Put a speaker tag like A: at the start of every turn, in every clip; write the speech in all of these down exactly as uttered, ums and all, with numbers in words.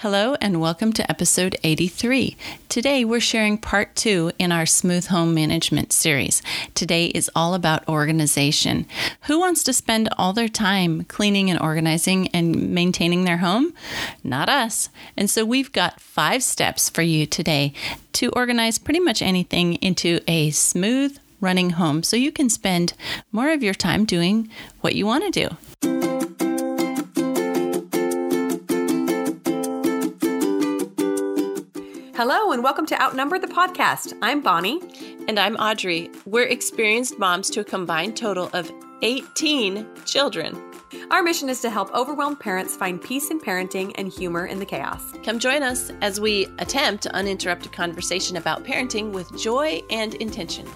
A: Hello and welcome to episode eighty-three. Today we're sharing part two in our Smooth Home Management series. Today is all about organization. Who wants to spend all their time cleaning and organizing and maintaining their home? Not us. And so we've got five steps for you today to organize pretty much anything into a smooth running home so you can spend more of your time doing what you want to do.
B: Hello and welcome to Outnumber the Podcast. I'm Bonnie.
C: And I'm Audrey. We're experienced moms to a combined total of eighteen children.
B: Our mission is to help overwhelmed parents find peace in parenting and humor in the chaos.
C: Come join us as we attempt uninterrupted conversation about parenting with joy and intention.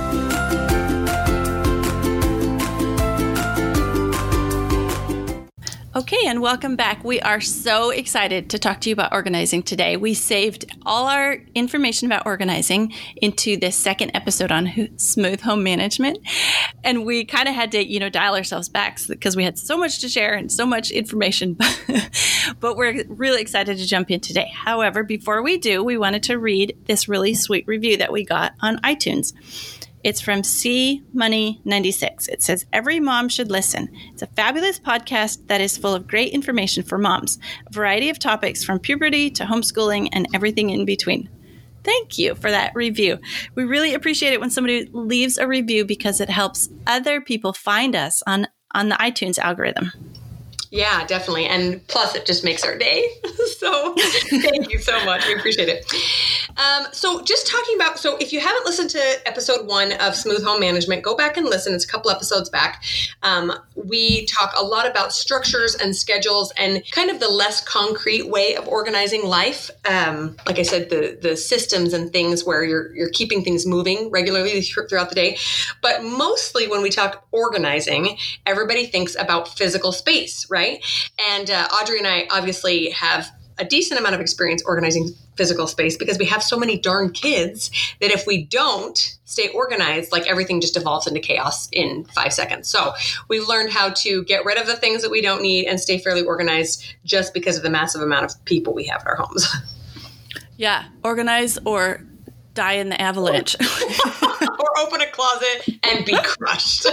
C: Okay, and welcome back. We are so excited to talk to you about organizing today. We saved all our information about organizing into this second episode on ho- smooth home management. And we kind of had to, you know, dial ourselves back because we had so much to share and so much information. But we're really excited to jump in today. However, before we do, we wanted to read this really sweet review that we got on iTunes. It's from C Money ninety-six. It says, every mom should listen. It's a fabulous podcast that is full of great information for moms. A variety of topics from puberty to homeschooling and everything in between. Thank you for that review. We really appreciate it when somebody leaves a review because it helps other people find us on, on the iTunes algorithm.
D: Yeah, definitely. And plus, it just makes our day. So thank you so much. We appreciate it. Um, so just talking about, so if you haven't listened to episode one of Smooth Home Management, go back and listen. It's a couple episodes back. Um, we talk a lot about structures and schedules and kind of the less concrete way of organizing life. Um, like I said, the the systems and things where you're you're keeping things moving regularly throughout the day. But mostly when we talk organizing, everybody thinks about physical space, right? Right? And uh, Audrey and I obviously have a decent amount of experience organizing physical space because we have so many darn kids that if we don't stay organized, like everything just evolves into chaos in five seconds. So we've learned how to get rid of the things that we don't need and stay fairly organized just because of the massive amount of people we have in our homes.
A: Yeah, organize or die in the avalanche.
D: Or open a closet and be crushed.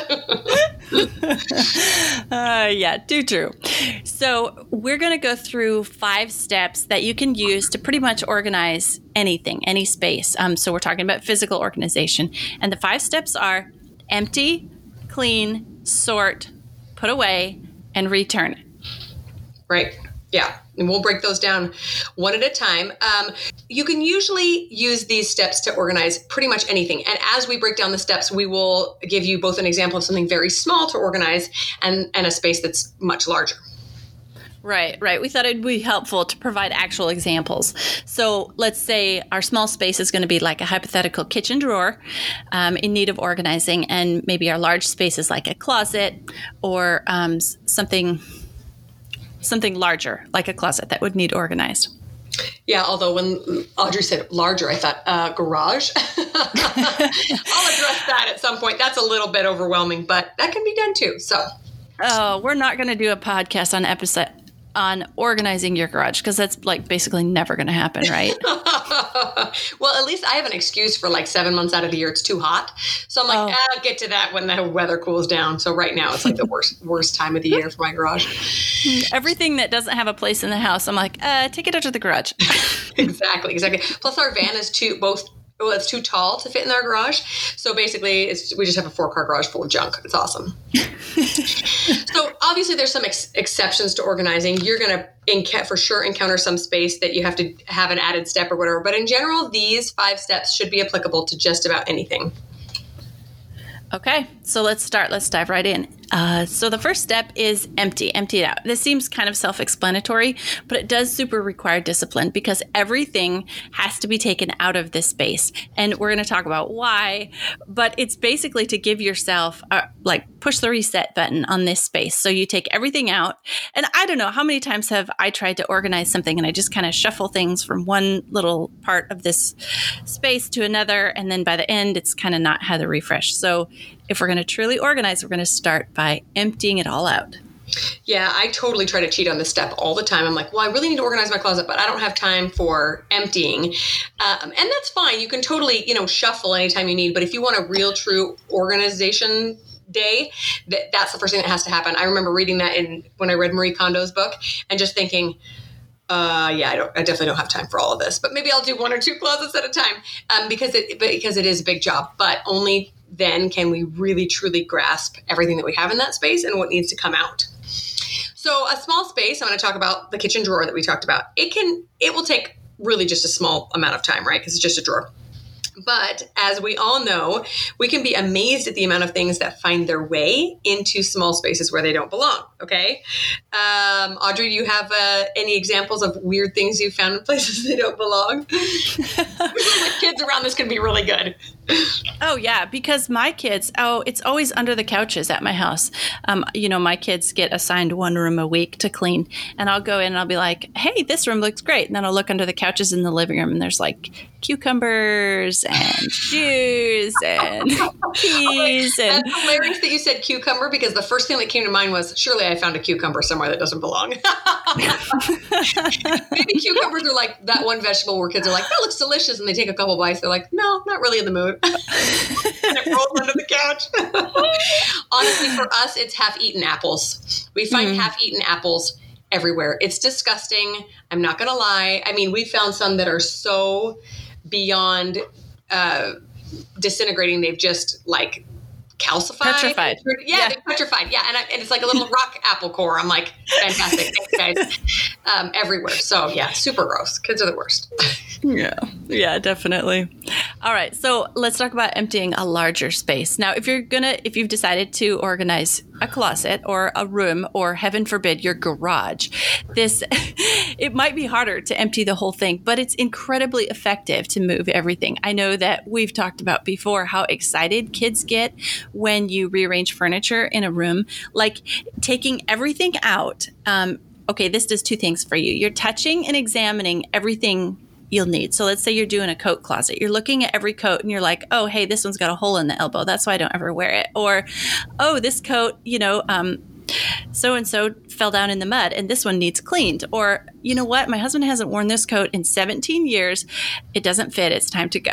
A: uh, yeah, too true. So we're going to go through five steps that you can use to pretty much organize anything, any space. Um, so we're talking about physical organization. And the five steps are empty, clean, sort, put away, and return.
D: Right. Yeah. And we'll break those down one at a time. Um, you can usually use these steps to organize pretty much anything. And as we break down the steps, we will give you both an example of something very small to organize and, and a space that's much larger.
A: Right, right. We thought it'd be helpful to provide actual examples. So let's say our small space is going to be like a hypothetical kitchen drawer um, in need of organizing. And maybe our large space is like a closet or um, something... something larger, like a closet that would need organized.
D: Yeah, although when Audrey said larger, I thought, uh, garage. I'll address that at some point. That's a little bit overwhelming, but that can be done too. So,
A: oh, we're not going to do a podcast on episode on organizing your garage because that's like basically never going to happen, right?
D: Well, at least I have an excuse for like seven months out of the year it's too hot. So I'm like, oh. I'll get to that when the weather cools down. So right now it's like the worst worst time of the year for my garage.
A: Everything that doesn't have a place in the house, I'm like, uh, take it out to the garage.
D: Exactly, exactly. Plus our van is too both. Well, it's too tall to fit in our garage. So basically, it's, we just have a four-car garage full of junk. It's awesome. So obviously, there's some ex- exceptions to organizing. You're going to, enc- for sure, encounter some space that you have to have an added step or whatever. But in general, these five steps should be applicable to just about anything.
A: Okay, so let's start. Let's dive right in. Uh, so the first step is empty, empty it out. This seems kind of self-explanatory, but it does super require discipline because everything has to be taken out of this space. And we're going to talk about why, but it's basically to give yourself, a, like, push the reset button on this space. So you take everything out. And I don't know, how many times have I tried to organize something and I just kind of shuffle things from one little part of this space to another. And then by the end, it's kind of not had the refresh. So if we're going to truly organize, we're going to start by emptying it all out.
D: Yeah, I totally try to cheat on this step all the time. I'm like, well, I really need to organize my closet, but I don't have time for emptying. Um, and that's fine. You can totally, you know, shuffle anytime you need. But if you want a real, true organization day, that, that's the first thing that has to happen. I remember reading that in when I read Marie Kondo's book and just thinking, uh, yeah, I don't, I definitely don't have time for all of this, but maybe I'll do one or two closets at a time, um, because it, because it is a big job, but only then can we really truly grasp everything that we have in that space and what needs to come out. So a small space, I'm going to talk about the kitchen drawer that we talked about. It can, it will take really just a small amount of time, right? Because it's just a drawer. But as we all know, we can be amazed at the amount of things that find their way into small spaces where they don't belong. Okay. Um, Audrey, do you have uh, any examples of weird things you found in places they don't belong? The kids around this can be really good.
A: Oh, yeah, because my kids, oh, it's always under the couches at my house. Um, you know, my kids get assigned one room a week to clean, and I'll go in and I'll be like, hey, this room looks great. And then I'll look under the couches in the living room, and there's like cucumbers and shoes and keys. And
D: That's hilarious that you said cucumber, because the first thing that came to mind was, surely I found a cucumber somewhere that doesn't belong. Maybe cucumbers are like that one vegetable where kids are like, that looks delicious, and they take a couple bites. They're like, no, not really in the mood. And it rolls under the couch. Honestly, for us, it's half-eaten apples. We find mm. half-eaten apples everywhere. It's disgusting. I'm not going to lie. I mean, we found some that are so beyond uh, disintegrating. They've just like calcified.
A: Petrified.
D: Yeah, yeah. They're petrified. Yeah. And, I, and it's like a little rock apple core. I'm like, fantastic. Thanks, guys. Um, everywhere. So yeah, super gross. Kids are the worst.
A: Yeah. Yeah, definitely. All right. So let's talk about emptying a larger space. Now, if you're going to, if you've decided to organize a closet or a room, or heaven forbid, your garage, this, it might be harder to empty the whole thing, but it's incredibly effective to move everything. I know that we've talked about before how excited kids get when you rearrange furniture in a room, like taking everything out. Um, okay, this does two things for you. You're touching and examining everything you'll need. So let's say you're doing a coat closet. You're looking at every coat and you're like, oh, hey, this one's got a hole in the elbow. That's why I don't ever wear it. Or, oh, this coat, you know, um, so-and-so fell down in the mud and this one needs cleaned. Or, you know what? My husband hasn't worn this coat in seventeen years. It doesn't fit. It's time to go.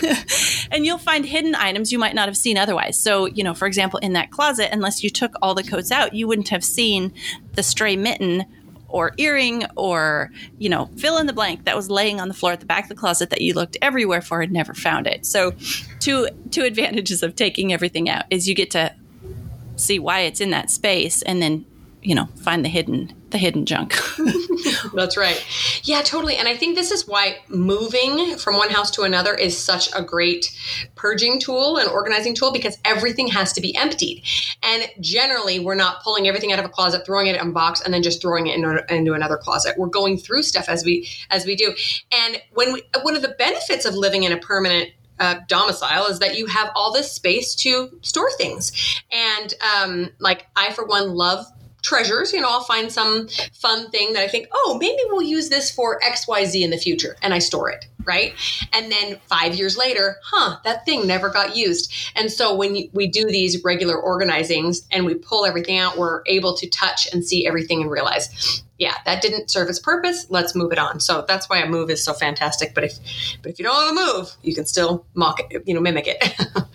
A: And you'll find hidden items you might not have seen otherwise. So, you know, for example, in that closet, unless you took all the coats out, you wouldn't have seen the stray mitten or earring or, you know, fill in the blank that was laying on the floor at the back of the closet that you looked everywhere for and never found it. So two two advantages of taking everything out is you get to see why it's in that space and then, you know, find the hidden the hidden junk.
D: That's right. Yeah, totally. And I think this is why moving from one house to another is such a great purging tool and organizing tool, because everything has to be emptied. And generally, we're not pulling everything out of a closet, throwing it in a box, and then just throwing it into, into another closet. We're going through stuff as we as we do. And when we, one of the benefits of living in a permanent Uh, domicile is that you have all this space to store things. And um, like I, for one, love treasures. You know, I'll find some fun thing that I think, oh, maybe we'll use this for X Y Z in the future. And I store it, right? And then five years later, huh, that thing never got used. And so when you, we do these regular organizings and we pull everything out, we're able to touch and see everything and realize, yeah, that didn't serve its purpose. Let's move it on. So that's why a move is so fantastic. But if, but if you don't have a move, you can still mock it, you know, mimic it.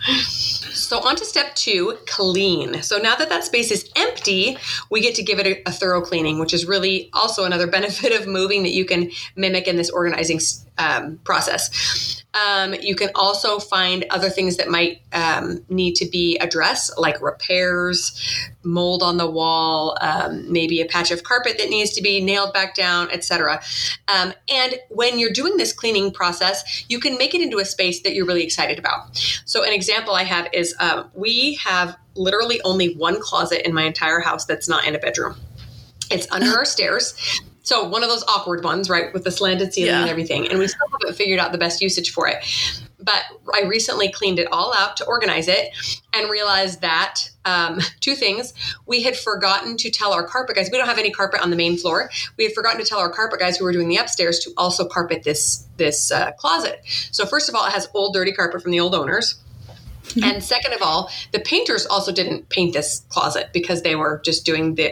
D: So on to step two, clean. So now that that space is empty, we get to give it a, a thorough cleaning, which is really also another benefit of moving that you can mimic in this organizing um, process. Um, you can also find other things that might um, need to be addressed, like repairs, mold on the wall, um, maybe a patch of carpet that needs to be nailed back down, et cetera. Um, and when you're doing this cleaning process, you can make it into a space that you're really excited about. So an example I have is um, we have literally only one closet in my entire house that's not in a bedroom. It's under our stairs. So one of those awkward ones, right, with the slanted ceiling yeah. and everything. And we still haven't figured out the best usage for it. But I recently cleaned it all out to organize it and realized that um, two things. We had forgotten to tell our carpet guys, we don't have any carpet on the main floor. We had forgotten to tell our carpet guys who were doing the upstairs to also carpet this, this uh, closet. So first of all, it has old dirty carpet from the old owners. Mm-hmm. And second of all, the painters also didn't paint this closet because they were just doing the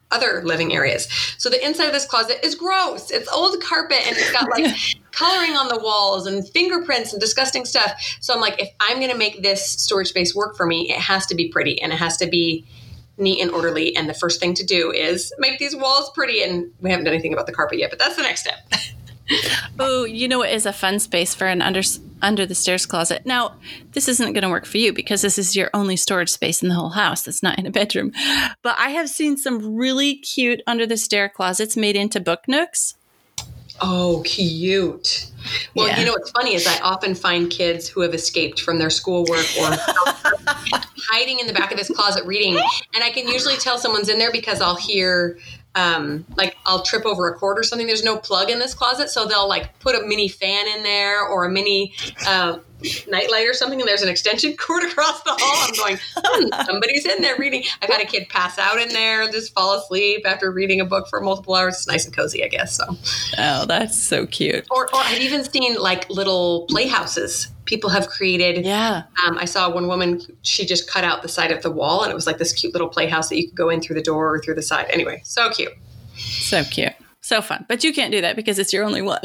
D: other living areas. So the inside of this closet is gross. It's old carpet and it's got like coloring on the walls and fingerprints and disgusting stuff. So I'm like, if I'm going to make this storage space work for me, it has to be pretty and it has to be neat and orderly. And the first thing to do is make these walls pretty. And we haven't done anything about the carpet yet, but that's the next step.
A: Oh, you know what is a fun space for an under under the stairs closet? Now, this isn't going to work for you because this is your only storage space in the whole house. It's not in a bedroom. But I have seen some really cute under the stair closets made into book nooks.
D: Oh, cute. Well,
A: Yeah.
D: you know what's funny is I often find kids who have escaped from their schoolwork or hiding in the back of this closet reading. And I can usually tell someone's in there because I'll hear Um, like I'll trip over a cord or something. There's no plug in this closet. So they'll like put a mini fan in there or a mini uh, nightlight or something. And there's an extension cord across the hall. I'm going, hmm, somebody's in there reading. I've had a kid pass out in there and just fall asleep after reading a book for multiple hours. It's nice and cozy, I guess. So,
A: Oh, that's so cute.
D: or, or I've even seen like little playhouses people have created.
A: Yeah.
D: Um, I saw one woman, she just cut out the side of the wall and it was like this cute little playhouse that you could go in through the door or through the side. Anyway, so cute.
A: So cute. So fun. But you can't do that because it's your only one.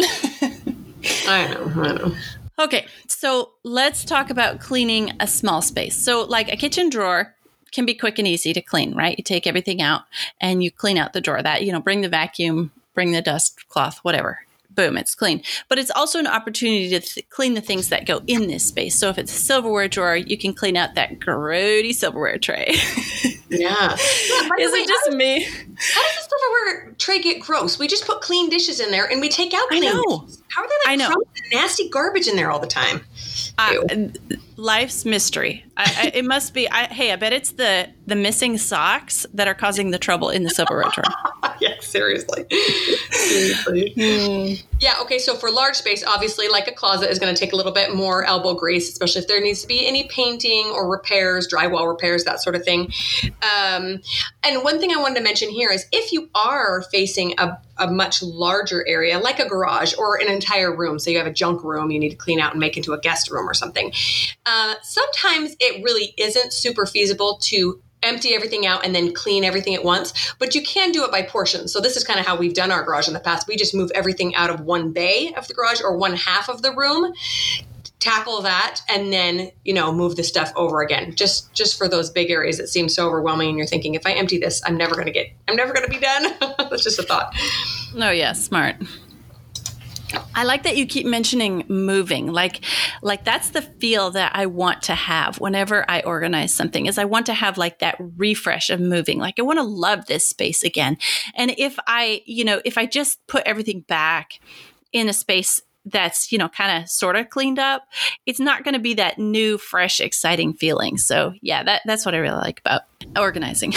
D: I know, I know.
A: Okay, so let's talk about cleaning a small space. So like a kitchen drawer can be quick and easy to clean, right? You take everything out and you clean out the drawer. That, you know, bring the vacuum, bring the dust cloth, whatever. Boom, it's clean. But it's also an opportunity to th- clean the things that go in this space. So if it's a silverware drawer, you can clean out that grody silverware tray.
D: Yeah. yeah
A: Is
D: way,
A: it just
D: how
A: me?
D: Does, how does the silverware tray get gross? We just put clean dishes in there and we take out
A: I
D: clean
A: know.
D: dishes. How are there like
A: I know.
D: crumbs and nasty garbage in there all the time?
A: Uh, life's mystery. I, I, it must be. I, hey, I bet it's the the missing socks that are causing the trouble in the silverware drawer.
D: Yeah, seriously. seriously.
A: Mm.
D: Yeah, okay, so for large space, obviously, like a closet is going to take a little bit more elbow grease, especially if there needs to be any painting or repairs, drywall repairs, that sort of thing. Um, and one thing I wanted to mention here is if you are facing a, a much larger area, like a garage or an entire room, so you have a junk room you need to clean out and make into a guest room or something, uh, sometimes it really isn't super feasible to empty everything out and then clean everything at once, but you can do it by portions. So this is kind of how we've done our garage in the past. We just move everything out of one bay of the garage or one half of the room, tackle that, and then, you know, move the stuff over again. Just just for those big areas that seem so overwhelming and you're thinking, if I empty this, I'm never going to get, I'm never going to be done. That's just a thought.
A: Oh, yeah, smart. I like that you keep mentioning moving. Like, like that's the feel that I want to have whenever I organize something is I want to have like that refresh of moving. Like I want to love this space again. And if I, you know, if I just put everything back in a space that's, you know, kind of sort of cleaned up, it's not going to be that new, fresh, exciting feeling. So yeah, that, that's what I really like about organizing.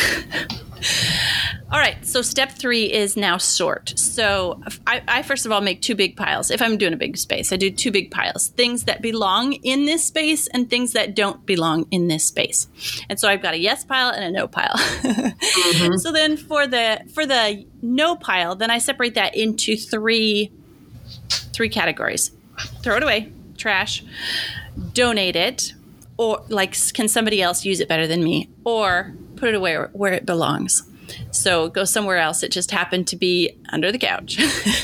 A: All right. So step three is now sort. So I, I first of all make two big piles. If I'm doing a big space, I do two big piles, things that belong in this space and things that don't belong in this space. And so I've got a yes pile and a no pile. Mm-hmm. So then for the, for the no pile, then I separate that into three, three categories. Throw it away, trash, donate it, or like, can somebody else use it better than me? Or put it away where it belongs. So go somewhere else. It just happened to be under the couch.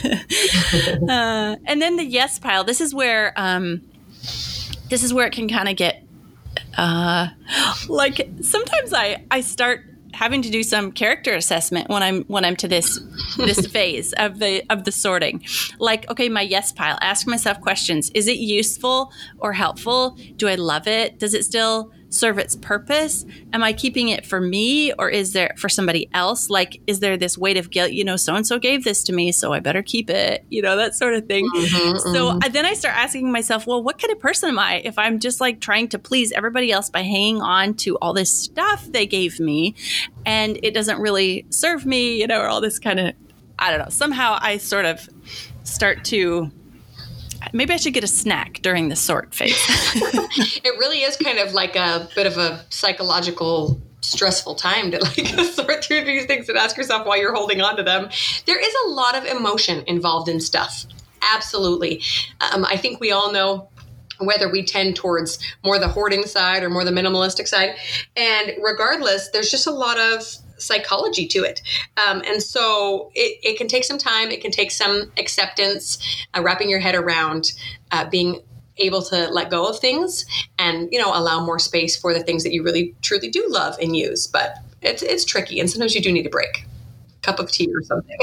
A: uh, and then the yes pile. This is where um, this is where it can kind of get uh, like sometimes I, I start having to do some character assessment when I'm when I'm to this this phase of the of the sorting. Like, okay, my yes pile. Ask myself questions. Is it useful or helpful? Do I love it? Does it still serve its purpose? Am I keeping it for me or is there for somebody else? Like, is there this weight of guilt? You know, so-and-so gave this to me, so I better keep it, you know, that sort of thing. Mm-hmm, so mm-hmm. I, then I start asking myself, well, what kind of person am I if I'm just like trying to please everybody else by hanging on to all this stuff they gave me and it doesn't really serve me, you know, or all this kind of, I don't know. Somehow I sort of start to maybe I should get a snack during the sort phase.
D: It really is kind of like a bit of a psychological stressful time to like sort through these things and ask yourself why you're holding on to them. There is a lot of emotion involved in stuff. Absolutely. Um, I think we all know whether we tend towards more the hoarding side or more the minimalistic side. And regardless, there's just a lot of psychology to it. Um, and so it, it can take some time. It can take some acceptance, uh, wrapping your head around uh, being able to let go of things and, you know, allow more space for the things that you really, truly do love and use. But it's, it's tricky. And sometimes you do need a break, cup of tea or something.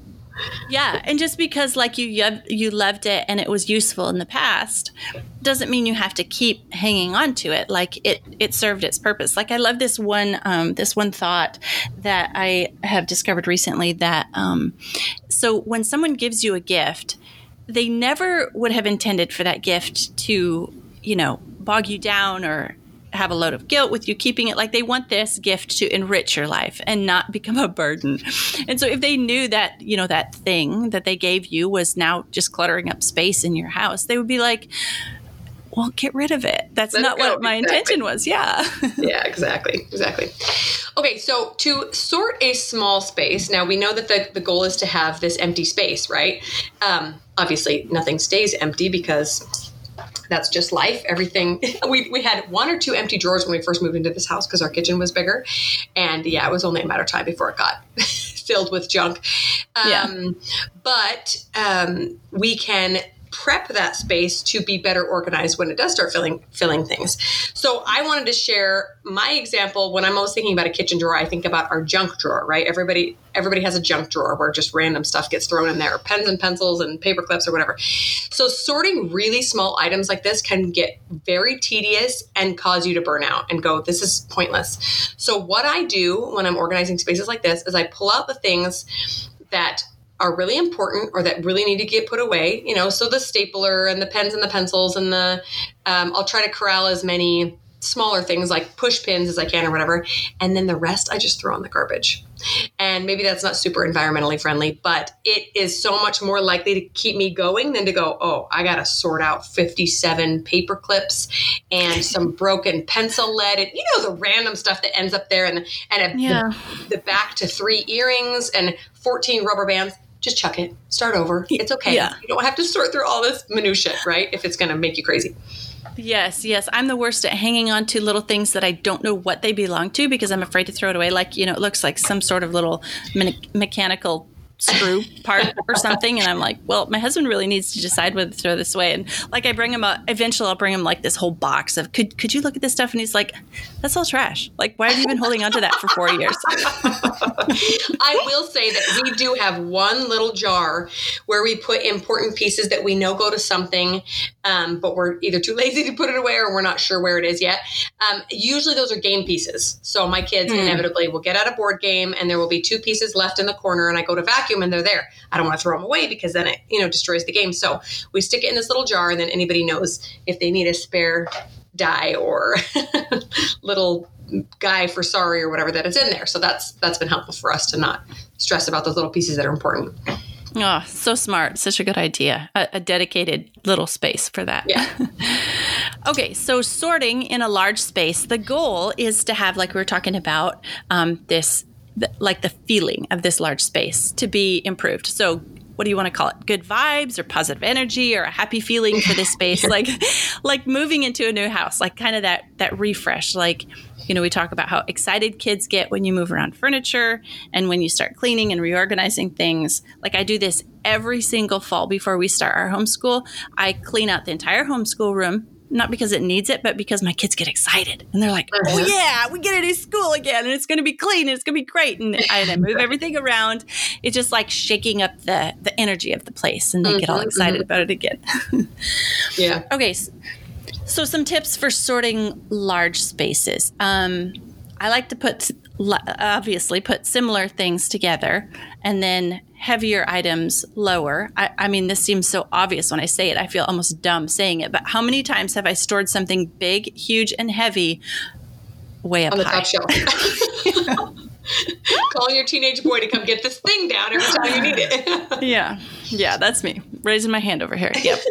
A: Yeah. And just because like you, you loved it and it was useful in the past doesn't mean you have to keep hanging on to it. Like it, it served its purpose. Like I love this one, um, this one thought that I have discovered recently that, um, so when someone gives you a gift, they never would have intended for that gift to, you know, bog you down or have a load of guilt with you keeping it. Like they want this gift to enrich your life and not become a burden. And so if they knew that, you know, that thing that they gave you was now just cluttering up space in your house, they would be like, well, get rid of it. That's
D: Let
A: not
D: it
A: what my
D: exactly.
A: intention was. Yeah.
D: Yeah, exactly. Exactly. Okay. So to sort a small space, now we know that the, the goal is to have this empty space, right? Um, obviously nothing stays empty because that's just life. Everything. We we had one or two empty drawers when we first moved into this house because our kitchen was bigger. And yeah, it was only a matter of time before it got filled with junk. Um,
A: Yeah.
D: But um, we can prep that space to be better organized when it does start filling filling things. So I wanted to share my example. When I'm always thinking about a kitchen drawer, I think about our junk drawer, right? Everybody everybody has a junk drawer where just random stuff gets thrown in there, pens and pencils and paper clips or whatever. So sorting really small items like this can get very tedious and cause you to burn out and go, this is pointless. So what I do when I'm organizing spaces like this is I pull out the things that are really important or that really need to get put away, you know, so the stapler and the pens and the pencils and the, um, I'll try to corral as many smaller things like push pins as I can or whatever. And then the rest I just throw in the garbage. And maybe that's not super environmentally friendly, but it is so much more likely to keep me going than to go, oh, I got to sort out fifty-seven paper clips and some broken pencil lead and, you know, the random stuff that ends up there and, and a,
A: Yeah.
D: the, the back to three earrings and fourteen rubber bands. Just chuck it, start over. It's okay.
A: Yeah.
D: You don't have to sort through all this minutia, right? If it's going to make you crazy.
A: Yes, yes. I'm the worst at hanging on to little things that I don't know what they belong to because I'm afraid to throw it away. Like, you know, it looks like some sort of little me- mechanical screw part or something. And I'm like, well, my husband really needs to decide whether to throw this away. And like I bring him a, eventually I'll bring him like this whole box of, could could you look at this stuff? And he's like, that's all trash. Like, why have you been holding on to that for four years?
D: I will say that we do have one little jar where we put important pieces that we know go to something, um, but we're either too lazy to put it away or we're not sure where it is yet. Um, usually those are game pieces. So my kids mm. inevitably will get out a board game and there will be two pieces left in the corner and I go to vacuum and they're there. I don't want to throw them away because then it, you know, destroys the game. So we stick it in this little jar and then anybody knows if they need a spare die or little guy for sorry or whatever that is in there. So that's that's been helpful for us to not stress about those little pieces that are important.
A: Oh, so smart. Such a good idea. A, a dedicated little space for that.
D: Yeah.
A: Okay, so sorting in a large space, the goal is to have, like we were talking about, um, this, the, like the feeling of this large space to be improved. So what do you want to call it? Good vibes or positive energy or a happy feeling for this space? like, like moving into a new house, like kind of that, that refresh. Like, you know, we talk about how excited kids get when you move around furniture and when you start cleaning and reorganizing things. Like I do this every single fall before we start our homeschool. I clean out the entire homeschool room. Not because it needs it, but because my kids get excited. And they're like, oh, yeah, we get a new school again. And it's going to be clean. And it's going to be great. And I, and I move everything around. It's just like shaking up the, the energy of the place. And they mm-hmm, get all excited mm-hmm. about it again.
D: Yeah.
A: Okay. So, so some tips for sorting large spaces. Um, I like to put, obviously, put similar things together and then heavier items lower. I, I mean, this seems so obvious when I say it. I feel almost dumb saying it. But how many times have I stored something big, huge, and heavy way up
D: on the
A: high?
D: top shelf? Calling your teenage boy to come get this thing down every time you need it.
A: Yeah. Yeah, that's me. Raising my hand over here. Yep.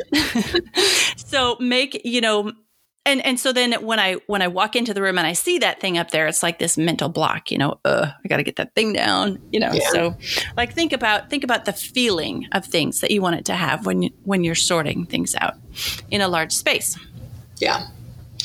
A: So make, you know, And and so then when I when I walk into the room and I see that thing up there, it's like this mental block, you know, uh, I got to get that thing down, you know. Yeah. So like think about think about the feeling of things that you want it to have when you, when you're sorting things out in a large space.
D: Yeah.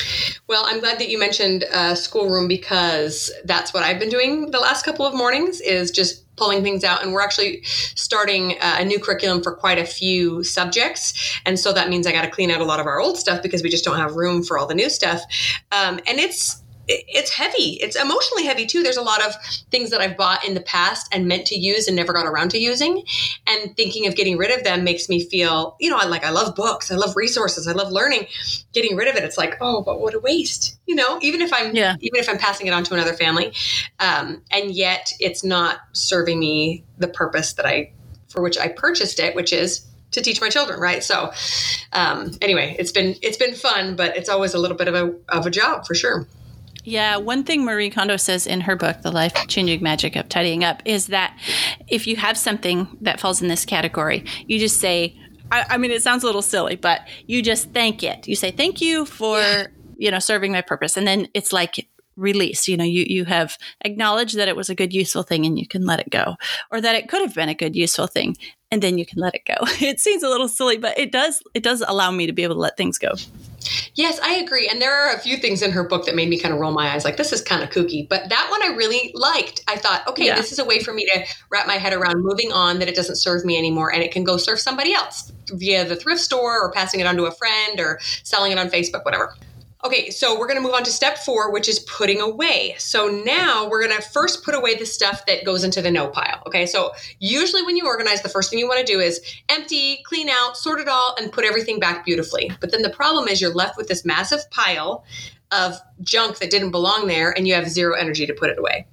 D: Well, I'm glad that you mentioned uh, schoolroom, because that's what I've been doing the last couple of mornings, is just pulling things out. And we're actually starting uh, a new curriculum for quite a few subjects. And so that means I got to clean out a lot of our old stuff because we just don't have room for all the new stuff. Um, and it's It's heavy. It's emotionally heavy too. There's a lot of things that I've bought in the past and meant to use and never got around to using. And thinking of getting rid of them makes me feel, you know, I like, I love books. I love resources. I love learning. Getting rid of it, it's like, oh, but what a waste. You know, even if I'm, yeah. even if I'm passing it on to another family. Um, and yet it's not serving me the purpose that I, for which I purchased it, which is to teach my children. Right. So, um, anyway, it's been, it's been fun, but it's always a little bit of a, of a job for sure.
A: Yeah, one thing Marie Kondo says in her book, The Life-Changing Magic of Tidying Up, is that if you have something that falls in this category, you just say, I, I mean, it sounds a little silly, but you just thank it. You say, thank you for, yeah. you know, serving my purpose. And then it's like release. You know, you, you have acknowledged that it was a good, useful thing and you can let it go, or that it could have been a good, useful thing, and then you can let it go. It seems a little silly, but it does, it does allow me to be able to let things go.
D: Yes, I agree. And there are a few things in her book that made me kind of roll my eyes, like, this is kind of kooky. But that one I really liked. I thought, okay, yeah. this is a way for me to wrap my head around moving on, that it doesn't serve me anymore and it can go serve somebody else via the thrift store or passing it on to a friend or selling it on Facebook, whatever. Okay, so we're going to move on to step four, which is putting away. So now we're going to first put away the stuff that goes into the no pile. Okay, so usually when you organize, the first thing you want to do is empty, clean out, sort it all, and put everything back beautifully. But then the problem is you're left with this massive pile of junk that didn't belong there, and you have zero energy to put it away.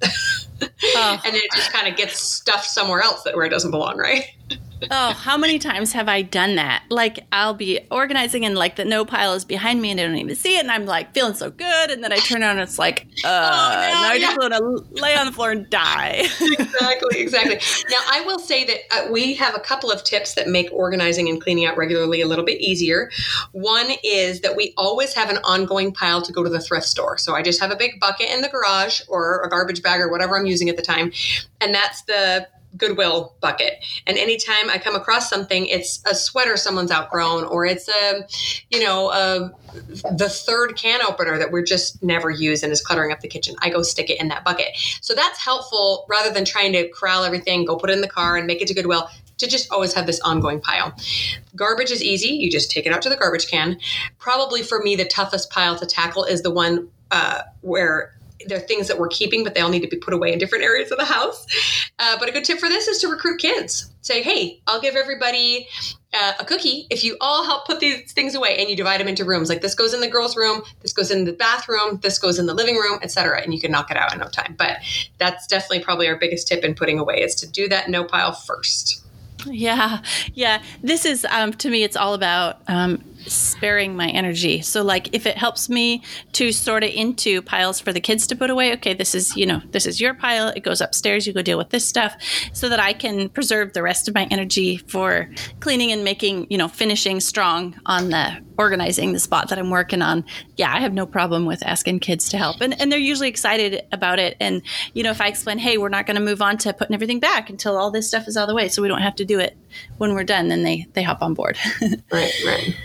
D: Oh. And then it just kind of gets stuffed somewhere else that where it doesn't belong, right?
A: Oh, how many times have I done that? Like, I'll be organizing and like the no pile is behind me and I don't even see it. And I'm like feeling so good. And then I turn around and it's like, uh, oh, no, now I yeah. just want to lay on the floor and die.
D: Exactly, exactly. Now, I will say that uh, we have a couple of tips that make organizing and cleaning out regularly a little bit easier. One is that we always have an ongoing pile to go to the thrift store. So I just have a big bucket in the garage or a garbage bag or whatever I'm using at the time. And that's the Goodwill bucket. And anytime I come across something, it's a sweater someone's outgrown, or it's a, you know, a, the third can opener that we're just never used and is cluttering up the kitchen, I go stick it in that bucket. So that's helpful, rather than trying to corral everything, go put it in the car and make it to Goodwill, to just always have this ongoing pile. Garbage is easy. You just take it out to the garbage can. Probably for me, the toughest pile to tackle is the one uh, where there are things that we're keeping, but they all need to be put away in different areas of the house. Uh, but a good tip for this is to recruit kids. Say, hey, I'll give everybody uh, a cookie if you all help put these things away, and you divide them into rooms. Like, this goes in the girls' room, this goes in the bathroom, this goes in the living room, et cetera. And you can knock it out in no time. But that's definitely probably our biggest tip in putting away, is to do that no pile first.
A: Yeah. Yeah. This is, um, to me, it's all about um, sparing my energy. So like, if it helps me to sort it into piles for the kids to put away, okay, this is, you know, this is your pile. It goes upstairs. You go deal with this stuff, so that I can preserve the rest of my energy for cleaning and making, you know, finishing strong on the organizing the spot that I'm working on. Yeah, I have no problem with asking kids to help. And, and they're usually excited about it. And, you know, if I explain, hey, we're not going to move on to putting everything back until all this stuff is out of the way, so we don't have to do it when we're done, then they, they hop on board.
D: Right, right.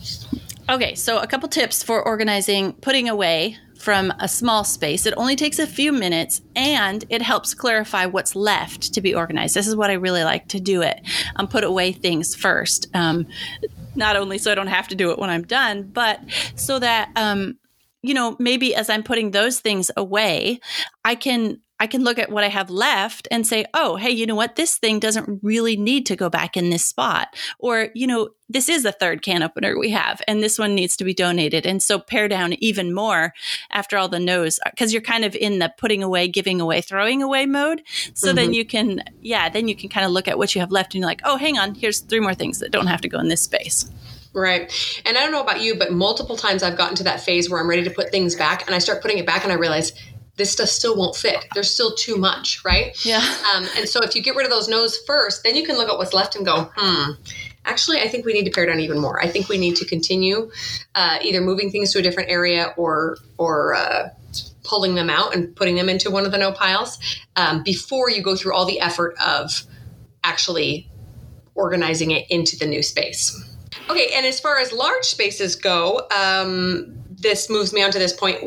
A: Okay, so a couple tips for organizing, putting away from a small space. It only takes a few minutes, and it helps clarify what's left to be organized. This is what I really like to do it. Um, put away things first. Um, not only so I don't have to do it when I'm done, but so that, um, you know, maybe as I'm putting those things away, I can I can look at what I have left and say, oh, hey, you know what? This thing doesn't really need to go back in this spot. Or, you know, this is the third can opener we have, and this one needs to be donated. And so pare down even more after all the no's, because you're kind of in the putting away, giving away, throwing away mode. So mm-hmm. then you can, yeah, then you can kind of look at what you have left and you're like, oh, hang on, here's three more things that don't have to go in this space.
D: Right. And I don't know about you, but multiple times I've gotten to that phase where I'm ready to put things back, and I start putting it back and I realize this stuff still won't fit. There's still too much, right?
A: Yeah.
D: Um, and so if you get rid of those no's first, then you can look at what's left and go, hmm, actually, I think we need to pare down even more. I think we need to continue uh, either moving things to a different area or or uh, pulling them out and putting them into one of the no piles um, before you go through all the effort of actually organizing it into the new space. Okay, and as far as large spaces go, um, this moves me on to this point.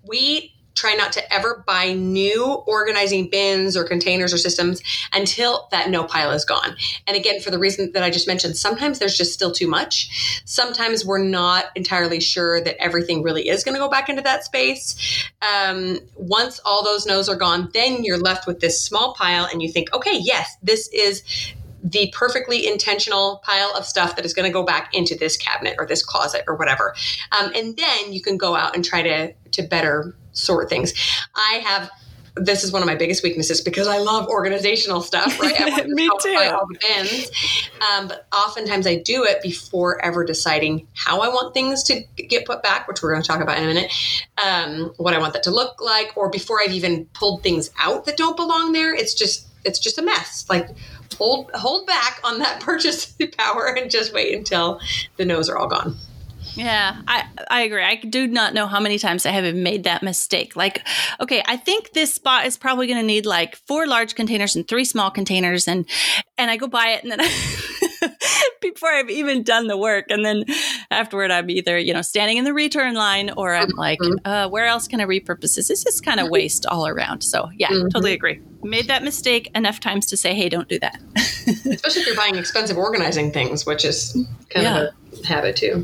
D: We try not to ever buy new organizing bins or containers or systems until that no pile is gone. And again, for the reason that I just mentioned, sometimes there's just still too much. Sometimes we're not entirely sure that everything really is going to go back into that space. Um, once all those no's are gone, then you're left with this small pile and you think, okay, yes, this is the perfectly intentional pile of stuff that is going to go back into this cabinet or this closet or whatever. Um, and then you can go out and try to, to better sort things. I have, this is one of my biggest weaknesses because I love organizational stuff, right? I want to
A: Me too.
D: all the bins. Um, but oftentimes I do it before ever deciding how I want things to get put back, which we're going to talk about in a minute, um, what I want that to look like, or before I've even pulled things out that don't belong there. It's just, it's just a mess. Like, hold hold back on that purchase power and just wait until the no's are all gone.
A: Yeah, I, I agree. I do not know how many times I have made that mistake. Like, okay, I think this spot is probably going to need like four large containers and three small containers. And, and I go buy it and then I, before I've even done the work. And then afterward, I'm either, you know, standing in the return line or I'm like, uh, where else can I repurpose this? It's just kind of waste all around. So yeah, mm-hmm. totally agree. Made that mistake enough times to say, hey, don't do that.
D: Especially if you're buying expensive organizing things, which is kind yeah. of a habit too.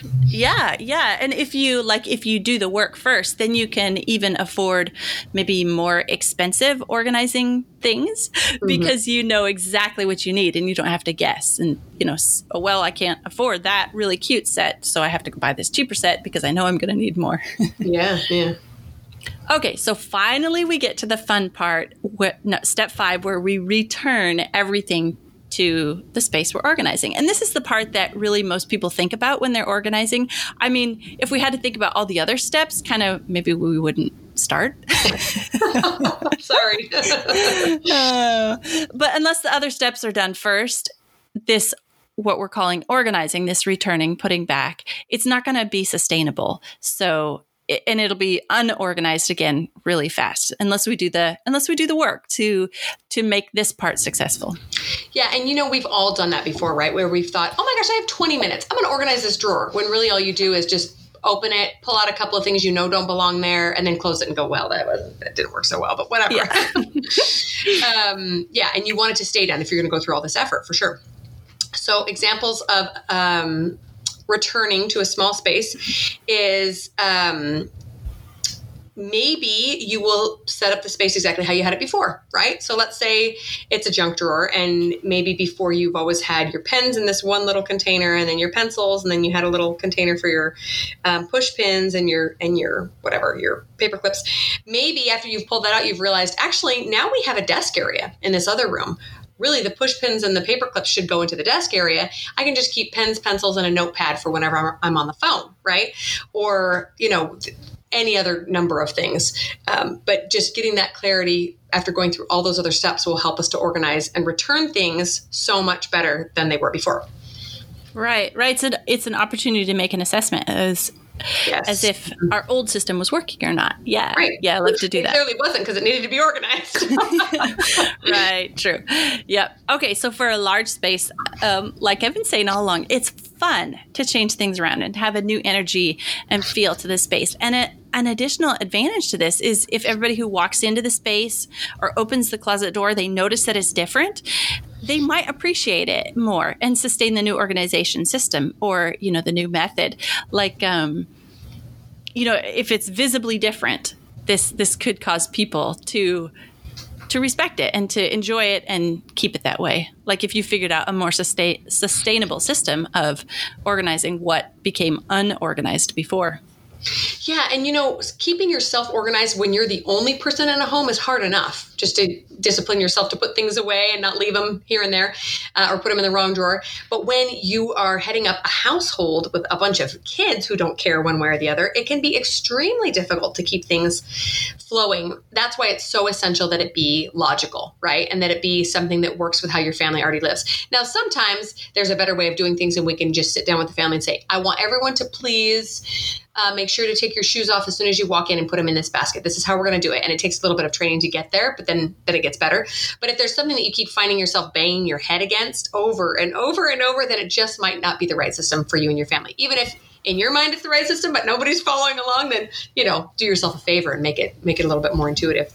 A: yeah, yeah. And if you like, if you do the work first, then you can even afford maybe more expensive organizing things mm-hmm. because you know exactly what you need and you don't have to guess. And, you know, oh, well, I can't afford that really cute set, so I have to buy this cheaper set because I know I'm going to need more.
D: yeah, yeah.
A: Okay, so finally we get to the fun part, where, no, step five, where we return everything to the space we're organizing. And this is the part that really most people think about when they're organizing. I mean, if we had to think about all the other steps, kind of maybe we wouldn't start.
D: Sorry.
A: uh, but unless the other steps are done first, this what we're calling organizing, this returning, putting back, it's not going to be sustainable. So and it'll be unorganized again really fast unless we do the unless we do the work to to make this part successful.
D: Yeah, and you know, we've all done that before, right? Where we've thought, oh my gosh, I have twenty minutes. I'm going to organize this drawer. When really all you do is just open it, pull out a couple of things you know don't belong there, and then close it and go, well, that wasn't that didn't work so well, but whatever. Yeah, um, yeah and you want it to stay done if you're going to go through all this effort, for sure. So examples of um, returning to a small space is um, maybe you will set up the space exactly how you had it before, right? So let's say it's a junk drawer and maybe before you've always had your pens in this one little container and then your pencils and then you had a little container for your um, push pins and your, and your, whatever, your paper clips. Maybe after you've pulled that out, you've realized actually now we have a desk area in this other room. Really, the push pins and the paper clips should go into the desk area. I can just keep pens, pencils, and a notepad for whenever I'm, I'm on the phone, right? Or, you know, any other number of things. Um, but just getting that clarity after going through all those other steps will help us to organize and return things so much better than they were before.
A: Right, right. It's an, it's an opportunity to make an assessment as Yes. as if our old system was working or not. Yeah.
D: Right.
A: Yeah, I love to do
D: it
A: that.
D: It clearly wasn't because it needed to be organized.
A: Right. True. Yep. Okay. So for a large space, um, like I've been saying all along, it's fun to change things around and have a new energy and feel to the space. And it, an additional advantage to this is if everybody who walks into the space or opens the closet door, they notice that it's different, they might appreciate it more and sustain the new organization system or, you know, the new method. Like, um, you know, if it's visibly different, this this could cause people to to respect it and to enjoy it and keep it that way. Like if you figured out a more sustain, sustainable system of organizing what became unorganized before.
D: Yeah. And, you know, keeping yourself organized when you're the only person in a home is hard enough, just to discipline yourself to put things away and not leave them here and there uh, or put them in the wrong drawer. But when you are heading up a household with a bunch of kids who don't care one way or the other, it can be extremely difficult to keep things flowing. That's why it's so essential that it be logical, right? And that it be something that works with how your family already lives. Now, sometimes there's a better way of doing things and we can just sit down with the family and say, I want everyone to please Uh, make sure to take your shoes off as soon as you walk in and put them in this basket. This is how we're going to do it. And it takes a little bit of training to get there, but then, then it gets better. But if there's something that you keep finding yourself banging your head against over and over and over, then it just might not be the right system for you and your family. Even if in your mind it's the right system, but nobody's following along, then, you know, do yourself a favor and make it make it a little bit more intuitive.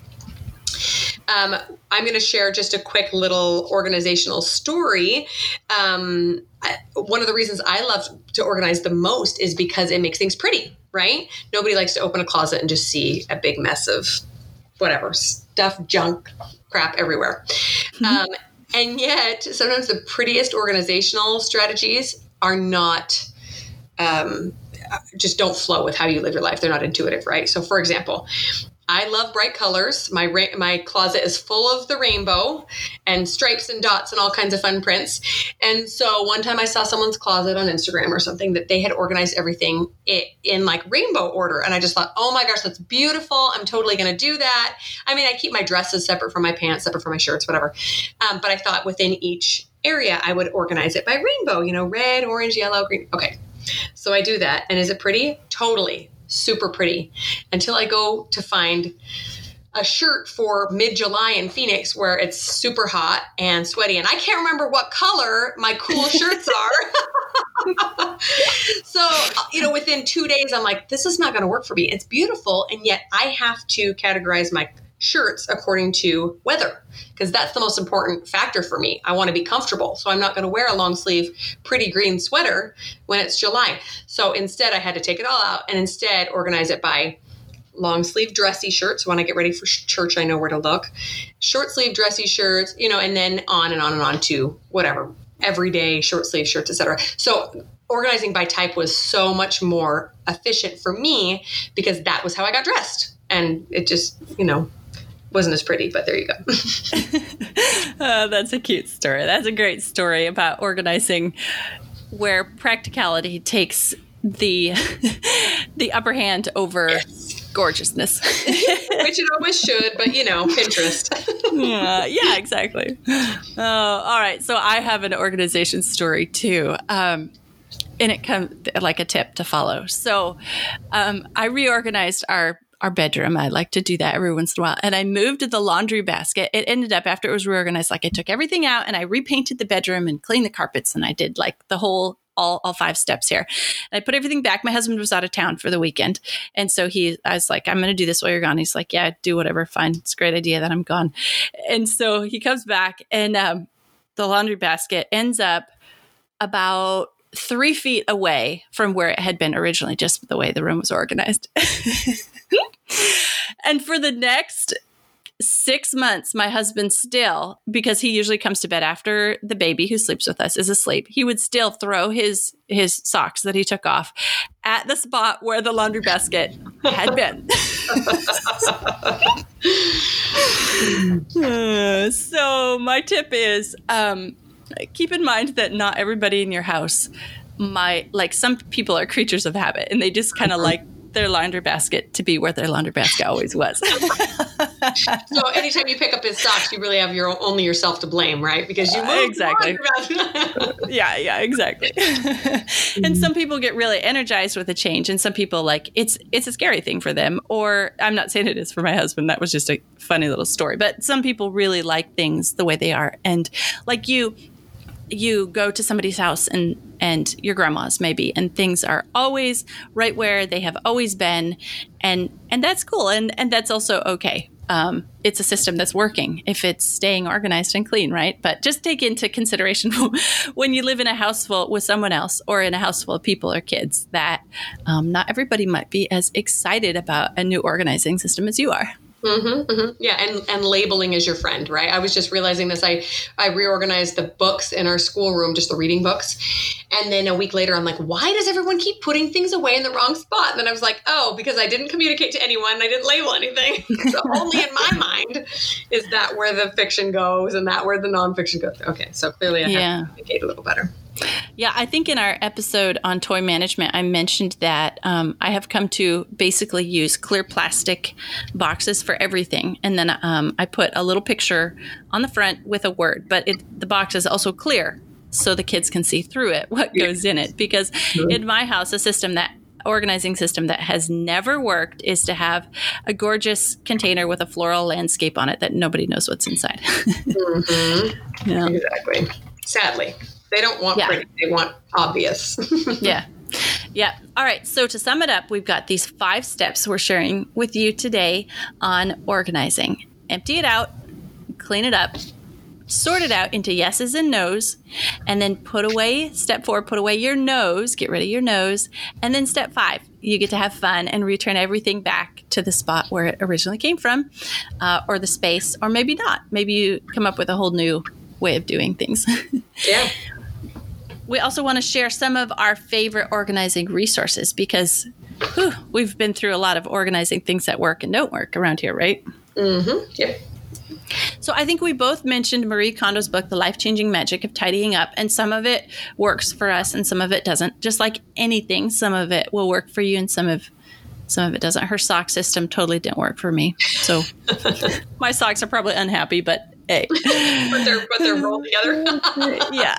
D: Um, I'm going to share just a quick little organizational story. Um, I, one of the reasons I love to organize the most is because it makes things pretty, right? Nobody likes to open a closet and just see a big mess of whatever, stuff, junk, crap everywhere. Mm-hmm. Um, and yet sometimes the prettiest organizational strategies are not, um, just don't flow with how you live your life. They're not intuitive, right? So for example, I love bright colors. My ra- my closet is full of the rainbow and stripes and dots and all kinds of fun prints. And so one time I saw someone's closet on Instagram or something that they had organized everything in, in like rainbow order. And I just thought, oh my gosh, that's beautiful. I'm totally going to do that. I mean, I keep my dresses separate from my pants, separate from my shirts, whatever. Um, but I thought within each area, I would organize it by rainbow, you know, red, orange, yellow, green. Okay. So I do that. And is it pretty? Totally. Super pretty, until I go to find a shirt for mid-July in Phoenix where it's super hot and sweaty. And I can't remember what color my cool shirts are. So, you know, within two days, I'm like, this is not going to work for me. It's beautiful. And yet I have to categorize my shirts according to weather, because that's the most important factor for me. I want to be comfortable. So I'm not going to wear a long sleeve, pretty green sweater when it's July. So instead I had to take it all out and instead organize it by long sleeve dressy shirts. When I get ready for church, I know where to look. Short sleeve dressy shirts, you know, and then on and on and on to whatever, everyday short sleeve shirts, et cetera. So organizing by type was so much more efficient for me because that was how I got dressed. And it just, you know, wasn't as pretty, but there you go.
A: Oh, that's a cute story. That's a great story about organizing where practicality takes the the upper hand over yes. gorgeousness.
D: Which it always should, but you know, Pinterest.
A: yeah, yeah, exactly. Oh, all right. So I have an organization story too. Um, and it comes like a tip to follow. So um, I reorganized our our bedroom. I like to do that every once in a while. And I moved the laundry basket. It ended up after it was reorganized, like I took everything out and I repainted the bedroom and cleaned the carpets. And I did like the whole, all, all five steps here. And I put everything back. My husband was out of town for the weekend. And so he, I was like, I'm going to do this while you're gone. He's like, yeah, do whatever. Fine. It's a great idea that I'm gone. And so he comes back and um, the laundry basket ends up about three feet away from where it had been originally, just the way the room was organized. And for the next six months, my husband still, because he usually comes to bed after the baby who sleeps with us is asleep, he would still throw his his socks that he took off at the spot where the laundry basket had been. uh, so my tip is um, keep in mind that not everybody in your house might, like some people are creatures of habit and they just kind of like their laundry basket to be where their laundry basket always was.
D: So anytime you pick up his socks, you really have your only yourself to blame, right? Because you moved
A: uh, exactly. yeah, yeah, exactly. And some people get really energized with a change, and some people like it's it's a scary thing for them. Or I'm not saying it is for my husband. That was just a funny little story. But some people really like things the way they are, and like you. You go to somebody's house and, and your grandma's maybe, and things are always right where they have always been. And, and that's cool. And, and that's also okay. Um, it's a system that's working if it's staying organized and clean, right? But just take into consideration when you live in a house full with someone else or in a house full of people or kids that um, not everybody might be as excited about a new organizing system as you are.
D: Mm-hmm, mm-hmm. Yeah, and, and labeling is your friend, right? I was just realizing this. I, I reorganized the books in our schoolroom, just the reading books. And then a week later, I'm like, why does everyone keep putting things away in the wrong spot? And then I was like, oh, because I didn't communicate to anyone. I didn't label anything. So only in my mind is that where the fiction goes and that where the nonfiction goes. Okay, so clearly I have yeah. to communicate a little better.
A: Yeah, I think in our episode on toy management, I mentioned that um, I have come to basically use clear plastic boxes for everything. And then um, I put a little picture on the front with a word, but it, the box is also clear so the kids can see through it what goes in it. Because in my house, a system that organizing system that has never worked is to have a gorgeous container with a floral landscape on it that nobody knows what's inside.
D: Mm-hmm. Yeah. Exactly. Sadly. They don't want
A: yeah.
D: pretty. They want obvious.
A: Yeah. Yeah. All right. So to sum it up, we've got these five steps we're sharing with you today on organizing. Empty it out, clean it up, sort it out into yeses and nos, and then put away, step four, put away your no's, get rid of your no's. And then step five, you get to have fun and return everything back to the spot where it originally came from, uh, or the space, or maybe not. Maybe you come up with a whole new way of doing things.
D: Yeah.
A: We also want to share some of our favorite organizing resources because whew, we've been through a lot of organizing things that work and don't work around here, right?
D: Mm-hmm. Yeah.
A: So I think we both mentioned Marie Kondo's book, The Life-Changing Magic of Tidying Up, and some of it works for us and some of it doesn't. Just like anything, some of it will work for you and some of some of it doesn't. Her sock system totally didn't work for me. So my socks are probably unhappy, but hey.
D: but they're, but they're rolled together.
A: Yeah.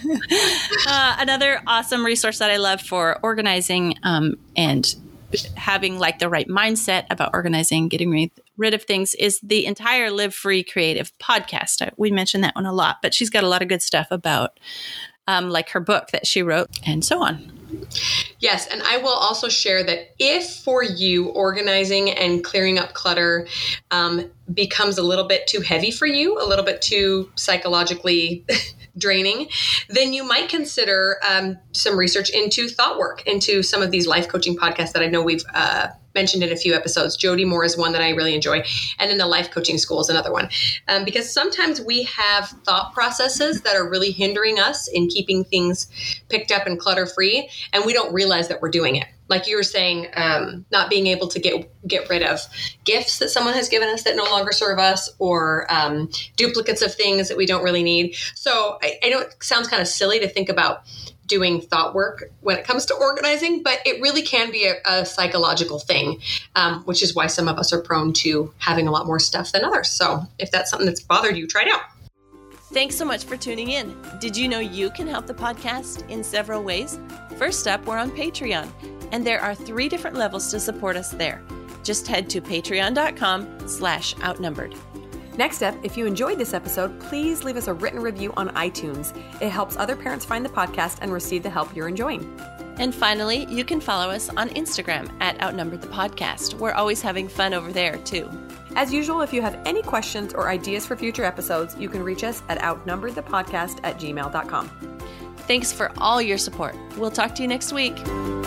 A: Uh, another awesome resource that I love for organizing um, and having like the right mindset about organizing, getting rid, rid of things is the entire Live Free Creative podcast. We mentioned that one a lot, but she's got a lot of good stuff about um, like her book that she wrote and so on.
D: Yes, and I will also share that if for you organizing and clearing up clutter um, becomes a little bit too heavy for you, a little bit too psychologically draining, then you might consider um, some research into thought work, into some of these life coaching podcasts that I know we've uh, mentioned in a few episodes. Jody Moore is one that I really enjoy. And then the Life Coaching School is another one. Um, because sometimes we have thought processes that are really hindering us in keeping things picked up and clutter free. And we don't realize that we're doing it. Like you were saying, um, not being able to get get rid of gifts that someone has given us that no longer serve us, or um, duplicates of things that we don't really need. So I, I know it sounds kind of silly to think about doing thought work when it comes to organizing, but it really can be a, a psychological thing, um, which is why some of us are prone to having a lot more stuff than others. So if that's something that's bothered you, try it out.
C: Thanks so much for tuning in. Did you know you can help the podcast in several ways? First up, we're on Patreon, and there are three different levels to support us there. Just head to patreon.com slash outnumbered.
B: Next up, if you enjoyed this episode, please leave us a written review on iTunes. It helps other parents find the podcast and receive the help you're enjoying.
C: And finally, you can follow us on Instagram at Outnumbered the Podcast. We're always having fun over there, too.
B: As usual, if you have any questions or ideas for future episodes, you can reach us at outnumberedthepodcast at gmail dot com.
C: Thanks for all your support. We'll talk to you next week.